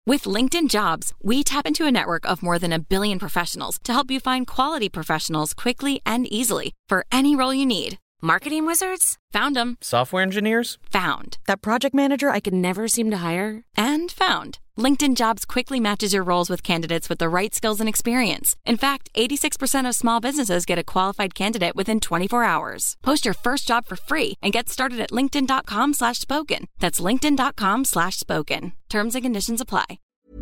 With LinkedIn Jobs, we tap into a network of more than 1 billion professionals to help you find quality professionals quickly and easily for any role you need. Marketing wizards? Found them. Software engineers? Found. That project manager I could never seem to hire? And found. LinkedIn Jobs quickly matches your roles with candidates with the right skills and experience. In fact, 86% of small businesses get a qualified candidate within 24 hours. Post your first job for free and get started at linkedin.com/spoken. That's linkedin.com/spoken. Terms and conditions apply.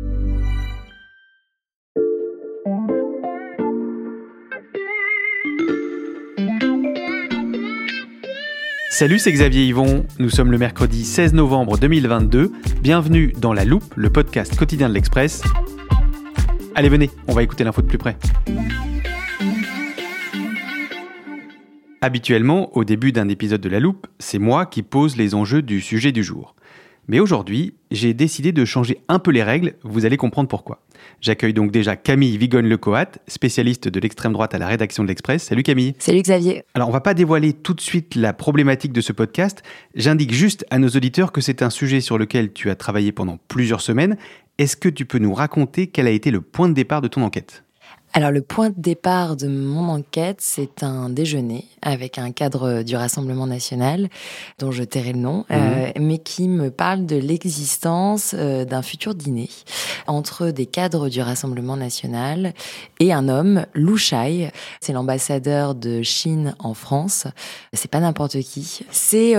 Salut, c'est Xavier Yvon. Nous sommes le mercredi 16 novembre 2022. Bienvenue dans La Loupe, le podcast quotidien de l'Express. Allez, venez, on va écouter l'info de plus près. Habituellement, au début d'un épisode de La Loupe, c'est moi qui pose les enjeux du sujet du jour. Mais aujourd'hui, j'ai décidé de changer un peu les règles, vous allez comprendre pourquoi. J'accueille donc déjà Camille Vigogne-Lecoat, spécialiste de l'extrême droite à la rédaction de l'Express. Salut Camille. Salut Xavier. Alors on va pas dévoiler tout de suite la problématique de ce podcast, j'indique juste à nos auditeurs que c'est un sujet sur lequel tu as travaillé pendant plusieurs semaines. Est-ce que tu peux nous raconter quel a été le point de départ de ton enquête ? Alors le point de départ de mon enquête, c'est un déjeuner avec un cadre du Rassemblement national, dont je tairai le nom, mais qui me parle de l'existence d'un futur dîner entre des cadres du Rassemblement national et un homme, Lu Shai. C'est l'ambassadeur de Chine en France. C'est pas n'importe qui. C'est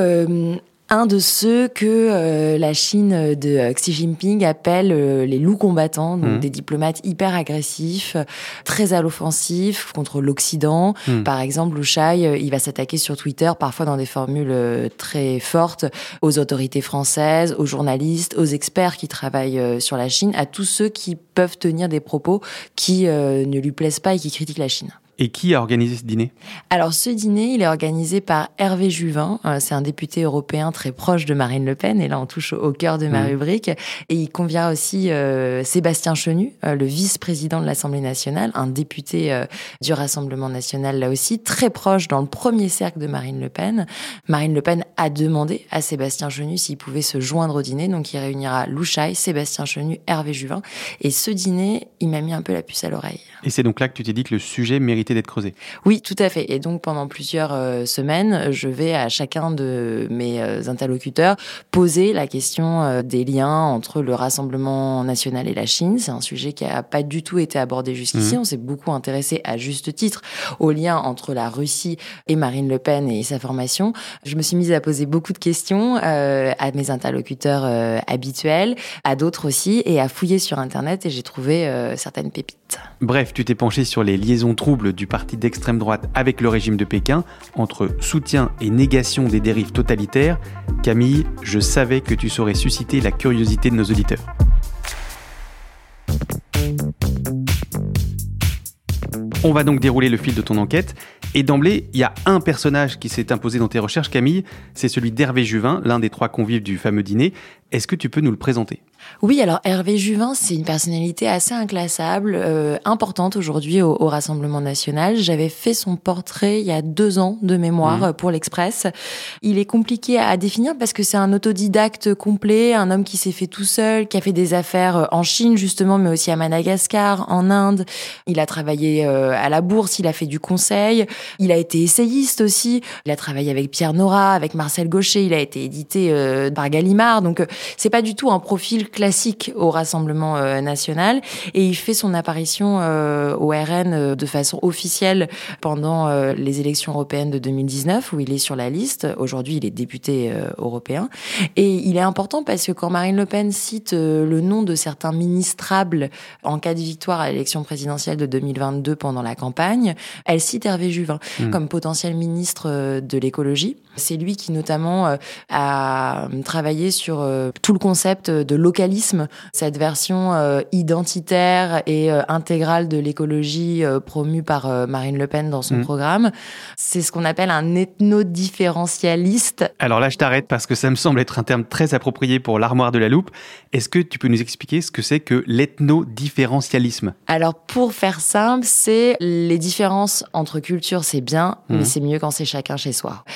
un de ceux que la Chine de Xi Jinping appelle les loups combattants, donc des diplomates hyper agressifs, très à l'offensif contre l'Occident. Par exemple, Lu Shai, il va s'attaquer sur Twitter, parfois dans des formules très fortes, aux autorités françaises, aux journalistes, aux experts qui travaillent sur la Chine, à tous ceux qui peuvent tenir des propos qui ne lui plaisent pas et qui critiquent la Chine. Et qui a organisé ce dîner ? Alors, ce dîner, il est organisé par Hervé Juvin. C'est un député européen très proche de Marine Le Pen. Et là, on touche au cœur de ma rubrique. Et il convient aussi Sébastien Chenu, le vice-président de l'Assemblée nationale, un député du Rassemblement national, là aussi, très proche dans le premier cercle de Marine Le Pen. Marine Le Pen a demandé à Sébastien Chenu s'il pouvait se joindre au dîner. Donc, il réunira Lu Shai, Sébastien Chenu, Hervé Juvin. Et ce dîner, il m'a mis un peu la puce à l'oreille. Et c'est donc là que tu t'es dit que le sujet méritait d'être creusé. Oui, tout à fait. Et donc, pendant plusieurs semaines, je vais à chacun de mes interlocuteurs poser la question des liens entre le Rassemblement national et la Chine. C'est un sujet qui n'a pas du tout été abordé jusqu'ici. On s'est beaucoup intéressé, à juste titre, aux liens entre la Russie et Marine Le Pen et sa formation. Je me suis mise à poser beaucoup de questions à mes interlocuteurs habituels, à d'autres aussi, et à fouiller sur Internet, et j'ai trouvé certaines pépites. Bref, tu t'es penché sur les liaisons troubles du parti d'extrême droite avec le régime de Pékin, entre soutien et négation des dérives totalitaires. Camille, je savais que tu saurais susciter la curiosité de nos auditeurs. On va donc dérouler le fil de ton enquête. Et d'emblée, il y a un personnage qui s'est imposé dans tes recherches, Camille. C'est celui d'Hervé Juvin, l'un des 3 convives du fameux dîner. Est-ce que tu peux nous le présenter ? Oui, alors Hervé Juvin, c'est une personnalité assez inclassable, importante aujourd'hui au Rassemblement national. J'avais fait son portrait il y a 2 ans de mémoire pour l'Express. Il est compliqué à définir parce que c'est un autodidacte complet, un homme qui s'est fait tout seul, qui a fait des affaires en Chine justement, mais aussi à Madagascar, en Inde. Il a travaillé à la Bourse, il a fait du conseil, il a été essayiste aussi. Il a travaillé avec Pierre Nora, avec Marcel Gauchet, il a été édité par Gallimard. Donc c'est pas du tout un profil classique au Rassemblement national, et il fait son apparition au RN de façon officielle pendant les élections européennes de 2019 où il est sur la liste. Aujourd'hui, il est député européen, et il est important parce que quand Marine Le Pen cite le nom de certains ministrables en cas de victoire à l'élection présidentielle de 2022 pendant la campagne, elle cite Hervé Juvin comme potentiel ministre de l'écologie. C'est lui qui notamment a travaillé sur tout le concept de localisme, cette version identitaire et intégrale de l'écologie promue par Marine Le Pen dans son programme. C'est ce qu'on appelle un ethno-différentialiste. Alors là, je t'arrête parce que ça me semble être un terme très approprié pour l'armoire de la loupe. Est-ce que tu peux nous expliquer ce que c'est que l'ethno-différentialisme ? Alors, pour faire simple, c'est les différences entre cultures, c'est bien, mais c'est mieux quand c'est chacun chez soi. C'est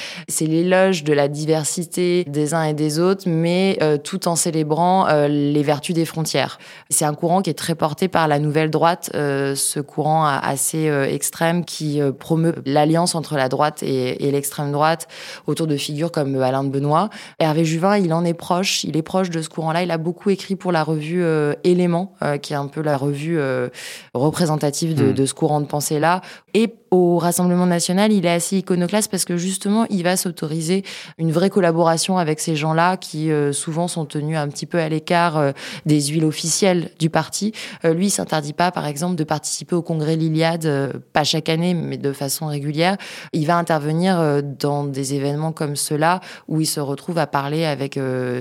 l'éloge de la diversité des uns et des autres, mais tout en célébrant les vertus des frontières. C'est un courant qui est très porté par la nouvelle droite, ce courant assez extrême qui promeut l'alliance entre la droite et l'extrême droite autour de figures comme Alain de Benoît. Hervé Juvin, il en est proche, il est proche de ce courant-là. Il a beaucoup écrit pour la revue Éléments, qui est un peu la revue représentative de ce courant de pensée-là. Et au Rassemblement national, il est assez iconoclaste parce que justement, il va s'autoriser une vraie collaboration avec ces gens-là qui souvent sont tenus un petit peu à l'écart des huiles officielles du parti. Lui, il s'interdit pas, par exemple, de participer au congrès l'Iliade, pas chaque année, mais de façon régulière. Il va intervenir dans des événements comme ceux-là où il se retrouve à parler avec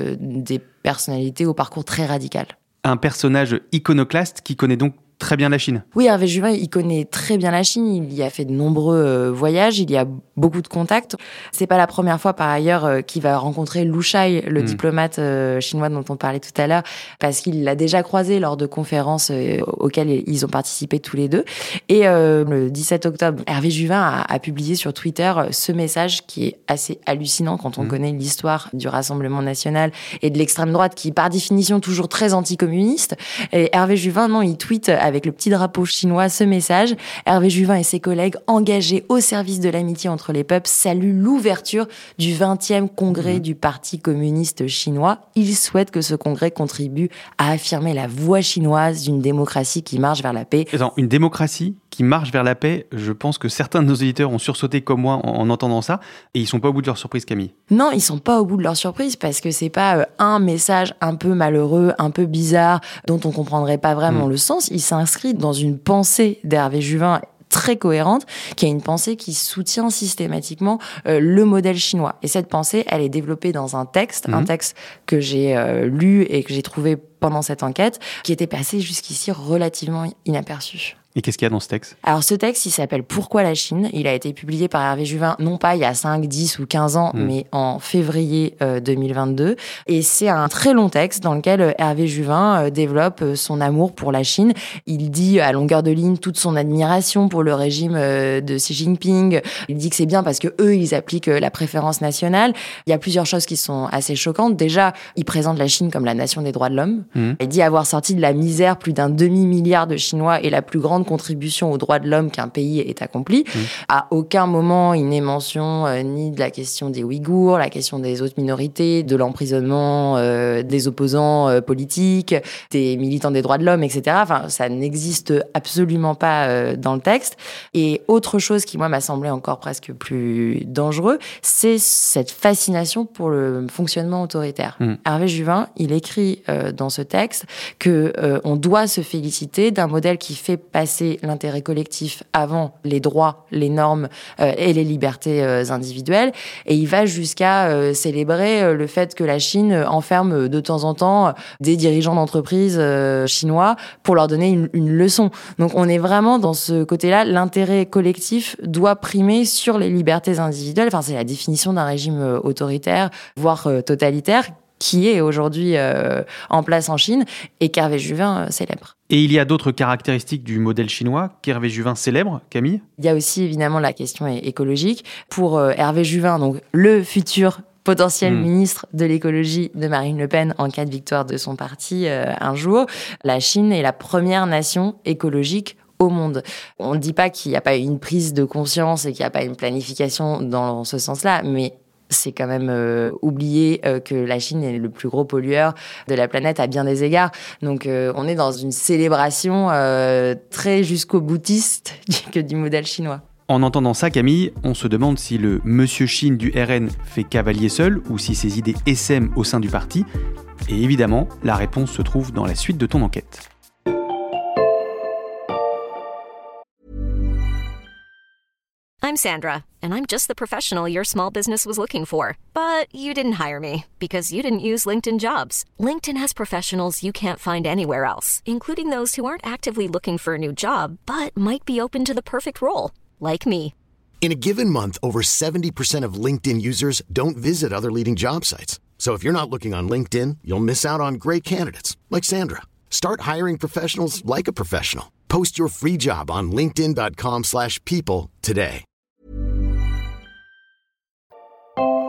des personnalités au parcours très radical. Un personnage iconoclaste qui connaît donc très bien la Chine. Oui, Hervé Juvin, il connaît très bien la Chine. Il y a fait de nombreux voyages. Il y a beaucoup de contacts. C'est pas la première fois, par ailleurs, qu'il va rencontrer Lu Shai, le diplomate chinois dont on parlait tout à l'heure, parce qu'il l'a déjà croisé lors de conférences auxquelles ils ont participé tous les deux. Et le 17 octobre, Hervé Juvin a publié sur Twitter ce message qui est assez hallucinant quand on connaît l'histoire du Rassemblement national et de l'extrême droite, qui, par définition, toujours très anticommuniste. Et Hervé Juvin, non, il tweet avec le petit drapeau chinois ce message. Hervé Juvin et ses collègues engagés au service de l'amitié entre les peuples saluent l'ouverture du 20e congrès du Parti communiste chinois. Ils souhaitent que ce congrès contribue à affirmer la voie chinoise d'une démocratie qui marche vers la paix. Attends, une démocratie qui marche vers la paix, je pense que certains de nos auditeurs ont sursauté comme moi en entendant ça, et ils sont pas au bout de leur surprise, Camille. Non, ils sont pas au bout de leur surprise parce que c'est pas un message un peu malheureux, un peu bizarre, dont on comprendrait pas vraiment le sens. Il s'inscrit dans une pensée d'Hervé Juvin très cohérente, qui a une pensée qui soutient systématiquement le modèle chinois. Et cette pensée, elle est développée dans un texte que j'ai lu et que j'ai trouvé pendant cette enquête, qui était passé jusqu'ici relativement inaperçu. Et qu'est-ce qu'il y a dans ce texte ? Alors ce texte, il s'appelle « Pourquoi la Chine ?» Il a été publié par Hervé Juvin, non pas il y a 5, 10 ou 15 ans, mais en février 2022. Et c'est un très long texte dans lequel Hervé Juvin développe son amour pour la Chine. Il dit à longueur de ligne toute son admiration pour le régime de Xi Jinping. Il dit que c'est bien parce que eux, ils appliquent la préférence nationale. Il y a plusieurs choses qui sont assez choquantes. Déjà, il présente la Chine comme la nation des droits de l'homme. Il dit avoir sorti de la misère plus d'un demi-milliard de Chinois et la plus grande contribution aux droits de l'homme qu'un pays ait accompli. À aucun moment, il n'est mention ni de la question des Ouïghours, la question des autres minorités, de l'emprisonnement des opposants politiques, des militants des droits de l'homme, etc. Enfin, ça n'existe absolument pas dans le texte. Et autre chose qui, moi, m'a semblé encore presque plus dangereux, c'est cette fascination pour le fonctionnement autoritaire. Hervé Juvin, il écrit dans ce texte que on doit se féliciter d'un modèle qui fait passer l'intérêt collectif avant les droits, les normes et les libertés individuelles. Et il va jusqu'à célébrer le fait que la Chine enferme de temps en temps des dirigeants d'entreprises chinois pour leur donner une leçon. Donc on est vraiment dans ce côté-là, l'intérêt collectif doit primer sur les libertés individuelles. Enfin, c'est la définition d'un régime autoritaire, voire totalitaire, qui est aujourd'hui en place en Chine et qu'Hervé Juvin célèbre. Et il y a d'autres caractéristiques du modèle chinois qu'Hervé Juvin célèbre, Camille ? Il y a aussi évidemment la question écologique. Pour Hervé Juvin, donc le futur potentiel ministre de l'écologie de Marine Le Pen en cas de victoire de son parti un jour, la Chine est la première nation écologique au monde. On ne dit pas qu'il n'y a pas une prise de conscience et qu'il n'y a pas une planification dans ce sens-là, mais c'est quand même oublier que la Chine est le plus gros pollueur de la planète à bien des égards. Donc on est dans une célébration très jusqu'au boutiste du modèle chinois. En entendant ça, Camille, on se demande si le monsieur Chine du RN fait cavalier seul ou si ses idées essaiment au sein du parti. Et évidemment, la réponse se trouve dans la suite de ton enquête. I'm Sandra, and I'm just the professional your small business was looking for. But you didn't hire me because you didn't use LinkedIn Jobs. LinkedIn has professionals you can't find anywhere else, including those who aren't actively looking for a new job, but might be open to the perfect role, like me. In a given month, over 70% of LinkedIn users don't visit other leading job sites. So if you're not looking on LinkedIn, you'll miss out on great candidates, like Sandra. Start hiring professionals like a professional. Post your free job on linkedin.com/people today.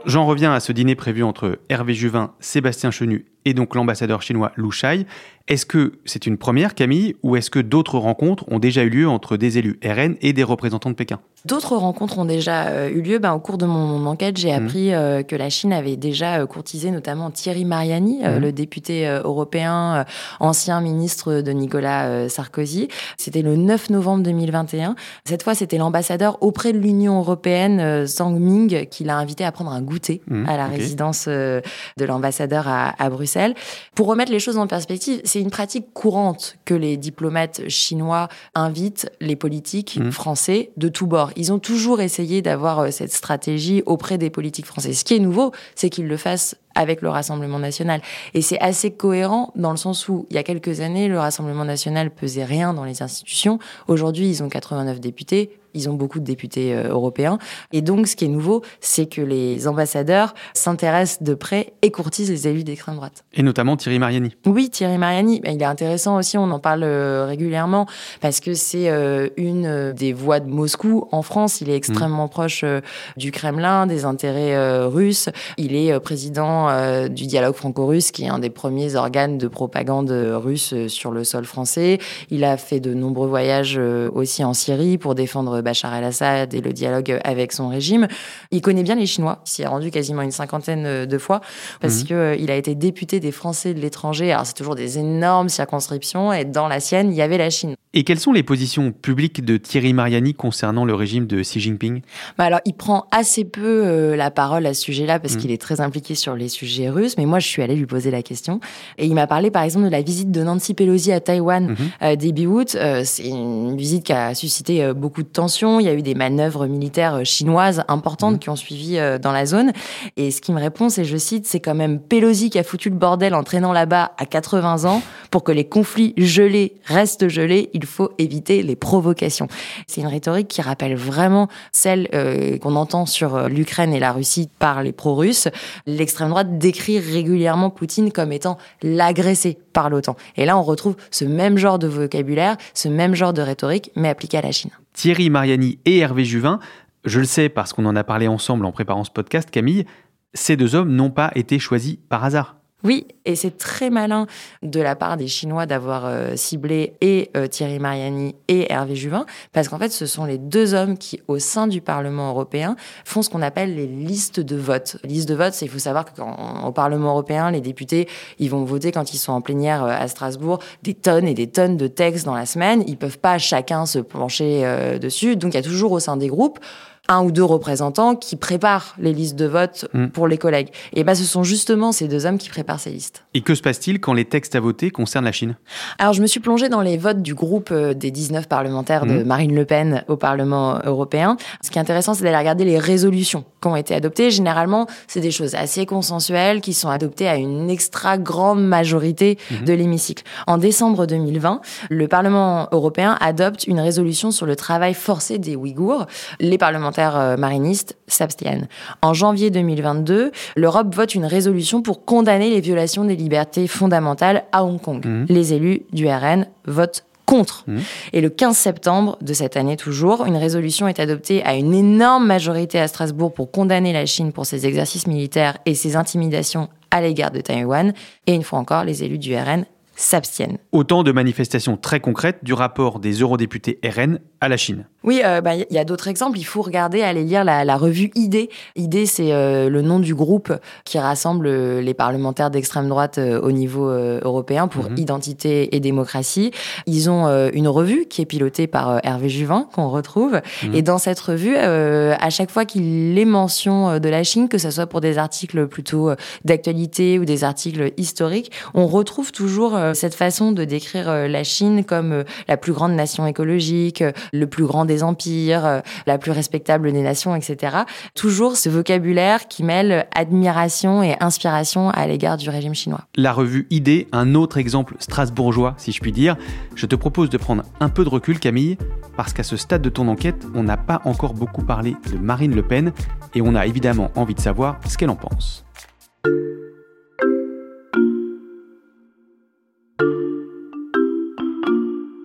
j'en reviens à ce dîner prévu entre Hervé Juvin, Sébastien Chenu et donc l'ambassadeur chinois Lu Shai. Est-ce que c'est une première, Camille, ou est-ce que d'autres rencontres ont déjà eu lieu entre des élus RN et des représentants de Pékin ? D'autres rencontres ont déjà eu lieu. Au cours de mon enquête, j'ai appris que la Chine avait déjà courtisé notamment Thierry Mariani, le député européen, ancien ministre de Nicolas Sarkozy. C'était le 9 novembre 2021. Cette fois, c'était l'ambassadeur auprès de l'Union européenne, Zhang Ming, qui l'a invité à prendre un goûter à la résidence de l'ambassadeur à Bruxelles. Pour remettre les choses en perspective, c'est une pratique courante que les diplomates chinois invitent les politiques français de tous bords. Ils ont toujours essayé d'avoir cette stratégie auprès des politiques français. Ce qui est nouveau, c'est qu'ils le fassent avec le Rassemblement national. Et c'est assez cohérent dans le sens où, il y a quelques années, le Rassemblement national pesait rien dans les institutions. Aujourd'hui, ils ont 89 députés. Ils ont beaucoup de députés européens. Et donc, ce qui est nouveau, c'est que les ambassadeurs s'intéressent de près et courtisent les élus d'extrême droite. Et notamment Thierry Mariani. Oui, Thierry Mariani. Il est intéressant aussi, on en parle régulièrement, parce que c'est une des voix de Moscou. En France, il est extrêmement proche du Kremlin, des intérêts russes. Il est président du dialogue franco-russe, qui est un des premiers organes de propagande russe sur le sol français. Il a fait de nombreux voyages aussi en Syrie pour défendre Bachar el-Assad et le dialogue avec son régime. Il connaît bien les Chinois. Il s'y est rendu quasiment une cinquantaine de fois parce qu'il a été député des Français de l'étranger. Alors, c'est toujours des énormes circonscriptions et dans la sienne, il y avait la Chine. Et quelles sont les positions publiques de Thierry Mariani concernant le régime de Xi Jinping ? Alors, il prend assez peu la parole à ce sujet-là parce qu'il est très impliqué sur les sujets russes. Mais moi, je suis allée lui poser la question. Et il m'a parlé, par exemple, de la visite de Nancy Pelosi à Taïwan début août. C'est une visite qui a suscité beaucoup de tensions. Il y a eu des manœuvres militaires chinoises importantes qui ont suivi dans la zone. Et ce qu'il me répond, c'est, je cite, c'est quand même Pelosi qui a foutu le bordel en traînant là-bas à 80 ans. Pour que les conflits gelés restent gelés, il faut éviter les provocations. C'est une rhétorique qui rappelle vraiment celle qu'on entend sur l'Ukraine et la Russie par les pro-russes. L'extrême droite décrit régulièrement Poutine comme étant l'agressé par l'OTAN. Et là, on retrouve ce même genre de vocabulaire, ce même genre de rhétorique, mais appliqué à la Chine. Thierry Mariani et Hervé Juvin, je le sais parce qu'on en a parlé ensemble en préparant ce podcast, Camille, ces deux hommes n'ont pas été choisis par hasard. Oui, et c'est très malin de la part des Chinois d'avoir ciblé et Thierry Mariani et Hervé Juvin, parce qu'en fait, ce sont les deux hommes qui, au sein du Parlement européen, font ce qu'on appelle les listes de vote. Liste de vote, c'est il faut savoir qu'au Parlement européen, les députés, ils vont voter quand ils sont en plénière à Strasbourg des tonnes et des tonnes de textes dans la semaine. Ils peuvent pas chacun se pencher dessus, donc il y a toujours au sein des groupes un ou deux représentants qui préparent les listes de vote pour les collègues. Et ce sont justement ces deux hommes qui préparent ces listes. Et que se passe-t-il quand les textes à voter concernent la Chine ? Alors, je me suis plongée dans les votes du groupe des 19 parlementaires de Marine Le Pen au Parlement européen. Ce qui est intéressant, c'est d'aller regarder les résolutions qui ont été adoptées. Généralement, c'est des choses assez consensuelles qui sont adoptées à une extra grande majorité de l'hémicycle. En décembre 2020, le Parlement européen adopte une résolution sur le travail forcé des Ouïghours. Les parlementaires marinistes s'abstiennent. En janvier 2022, l'Europe vote une résolution pour condamner les violations des libertés fondamentales à Hong Kong. Les élus du RN votent contre. Et le 15 septembre de cette année toujours, une résolution est adoptée à une énorme majorité à Strasbourg pour condamner la Chine pour ses exercices militaires et ses intimidations à l'égard de Taïwan. Et une fois encore, les élus du RN s'abstiennent. Autant de manifestations très concrètes du rapport des eurodéputés RN à la Chine. Oui, y a d'autres exemples. Il faut regarder, aller lire la revue ID. ID, c'est le nom du groupe qui rassemble les parlementaires d'extrême droite au niveau européen pour Identité et Démocratie. Ils ont une revue qui est pilotée par Hervé Juvin, qu'on retrouve. Et dans cette revue, à chaque fois qu'il est mention de la Chine, que ce soit pour des articles plutôt d'actualité ou des articles historiques, on retrouve toujours cette façon de décrire la Chine comme la plus grande nation écologique, le plus grand des empires, la plus respectable des nations, etc. Toujours ce vocabulaire qui mêle admiration et inspiration à l'égard du régime chinois. La revue ID, un autre exemple strasbourgeois, si je puis dire. Je te propose de prendre un peu de recul, Camille, parce qu'à ce stade de ton enquête, on n'a pas encore beaucoup parlé de Marine Le Pen et on a évidemment envie de savoir ce qu'elle en pense.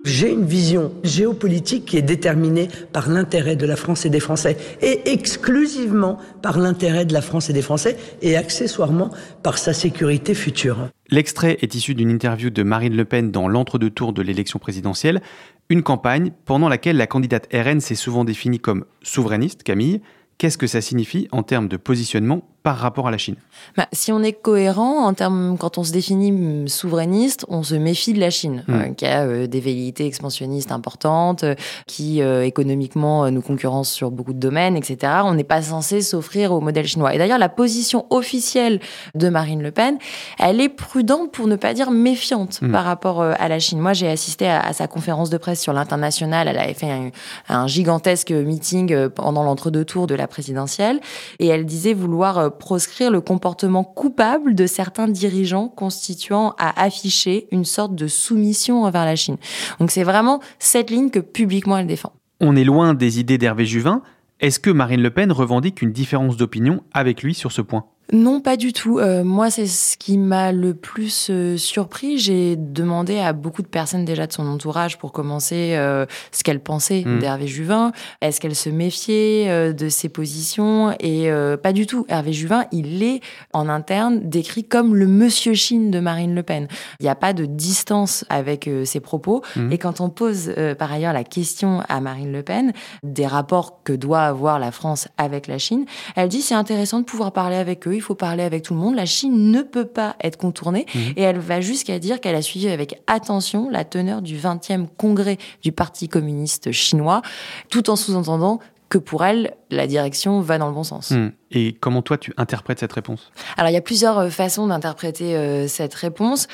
J'ai une vision géopolitique qui est déterminée par l'intérêt de la France et des Français, et exclusivement par l'intérêt de la France et des Français, et accessoirement par sa sécurité future. L'extrait est issu d'une interview de Marine Le Pen dans l'entre-deux tours de l'élection présidentielle, une campagne pendant laquelle la candidate RN s'est souvent définie comme souverainiste, Camille. Qu'est-ce que ça signifie en termes de positionnement par rapport à la Chine ? Si on est cohérent, quand on se définit souverainiste, on se méfie de la Chine, qui a des velléités expansionnistes importantes, qui économiquement nous concurrence sur beaucoup de domaines, etc. On n'est pas censé s'offrir au modèle chinois. Et d'ailleurs, la position officielle de Marine Le Pen, elle est prudente pour ne pas dire méfiante par rapport à la Chine. Moi, j'ai assisté à sa conférence de presse sur l'international. Elle avait fait un gigantesque meeting pendant l'entre-deux tours de la présidentielle, et elle disait vouloir proscrire le comportement coupable de certains dirigeants constituant à afficher une sorte de soumission envers la Chine. Donc c'est vraiment cette ligne que publiquement elle défend. On est loin des idées d'Hervé Juvin. Est-ce que Marine Le Pen revendique une différence d'opinion avec lui sur ce point ? Non, pas du tout. Moi, c'est ce qui m'a le plus surpris. J'ai demandé à beaucoup de personnes déjà de son entourage, pour commencer, ce qu'elles pensaient d'Hervé Juvin. Est-ce qu'elles se méfiaient de ses positions ? Et pas du tout. Hervé Juvin, il est en interne décrit comme le monsieur Chine de Marine Le Pen. Il n'y a pas de distance avec ses propos. Et quand on pose par ailleurs la question à Marine Le Pen des rapports que doit avoir la France avec la Chine, elle dit c'est intéressant de pouvoir parler avec eux. Il faut parler avec tout le monde. La Chine ne peut pas être contournée. Et elle va jusqu'à dire qu'elle a suivi avec attention la teneur du 20e congrès du Parti communiste chinois, tout en sous-entendant que pour elle, la direction va dans le bon sens. Et comment toi, tu interprètes cette réponse ? Alors, il y a plusieurs façons d'interpréter cette réponse.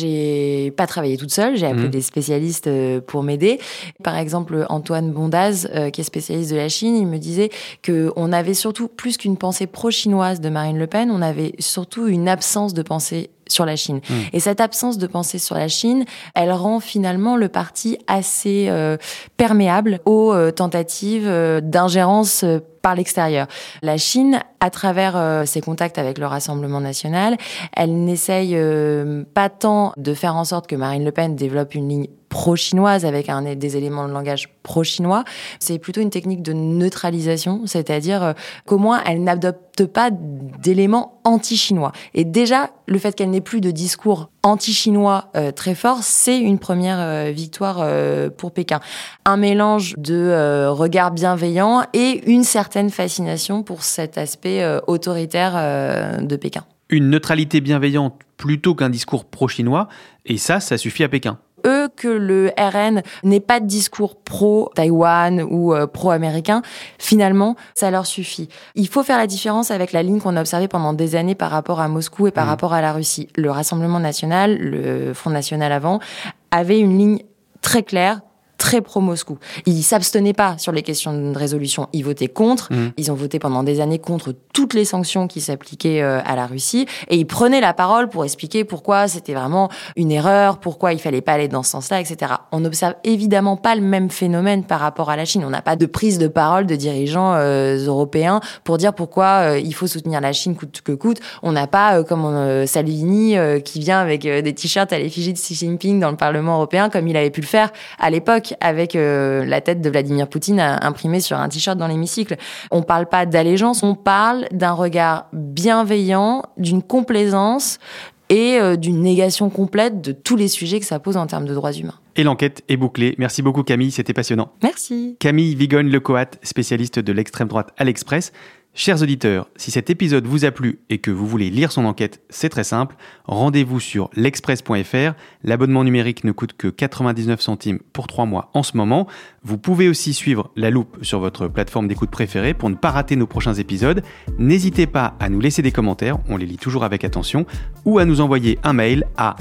J'ai pas travaillé toute seule, j'ai appelé des spécialistes pour m'aider. Par exemple, Antoine Bondaz, qui est spécialiste de la Chine, il me disait qu'on avait surtout, plus qu'une pensée pro-chinoise de Marine Le Pen, on avait surtout une absence de pensée sur la Chine. Et cette absence de pensée sur la Chine, elle rend finalement le parti assez perméable aux tentatives d'ingérence par l'extérieur. La Chine, à travers ses contacts avec le Rassemblement national, elle n'essaye pas tant de faire en sorte que Marine Le Pen développe une ligne pro-chinoise avec des éléments de langage pro-chinois. C'est plutôt une technique de neutralisation, c'est-à-dire qu'au moins elle n'adopte pas d'éléments anti-chinois. Et déjà, le fait qu'elle n'ait plus de discours anti-chinois très fort, c'est une première victoire pour Pékin. Un mélange de regard bienveillant et une certaine fascination pour cet aspect autoritaire de Pékin. Une neutralité bienveillante plutôt qu'un discours pro-chinois, et ça suffit à Pékin. Que le RN n'ait pas de discours pro-Taïwan ou pro-américain, finalement, ça leur suffit. Il faut faire la différence avec la ligne qu'on a observée pendant des années par rapport à Moscou et par rapport à la Russie. Le Rassemblement national, le Front national avant, avait une ligne très claire, très pro-Moscou. Ils s'abstenaient pas sur les questions de résolution. Ils votaient contre. Ils ont voté pendant des années contre toutes les sanctions qui s'appliquaient à la Russie. Et ils prenaient la parole pour expliquer pourquoi c'était vraiment une erreur, pourquoi il fallait pas aller dans ce sens-là, etc. On n'observe évidemment pas le même phénomène par rapport à la Chine. On n'a pas de prise de parole de dirigeants européens pour dire pourquoi il faut soutenir la Chine coûte que coûte. On n'a pas, comme Salvini, qui vient avec des t-shirts à l'effigie de Xi Jinping dans le Parlement européen, comme il avait pu le faire à l'époque avec la tête de Vladimir Poutine imprimée sur un t-shirt dans l'hémicycle. On parle pas d'allégeance, on parle d'un regard bienveillant, d'une complaisance et d'une négation complète de tous les sujets que ça pose en termes de droits humains. Et l'enquête est bouclée. Merci beaucoup Camille, c'était passionnant. Merci. Camille Vigogne-Lecoat, spécialiste de l'extrême droite à l'Express. Chers auditeurs, si cet épisode vous a plu et que vous voulez lire son enquête, c'est très simple. Rendez-vous sur l'express.fr. L'abonnement numérique ne coûte que 99 centimes pour 3 mois en ce moment. Vous pouvez aussi suivre La Loupe sur votre plateforme d'écoute préférée pour ne pas rater nos prochains épisodes. N'hésitez pas à nous laisser des commentaires, on les lit toujours avec attention, ou à nous envoyer un mail à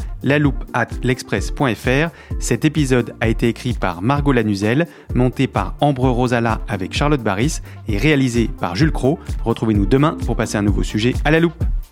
laloupe@l'express.fr. Cet épisode a été écrit par Margot Lanuzel, monté par Ambre Rosala avec Charlotte Baris et réalisé par Jules Cros. Retrouvez-nous demain pour passer un nouveau sujet à la loupe.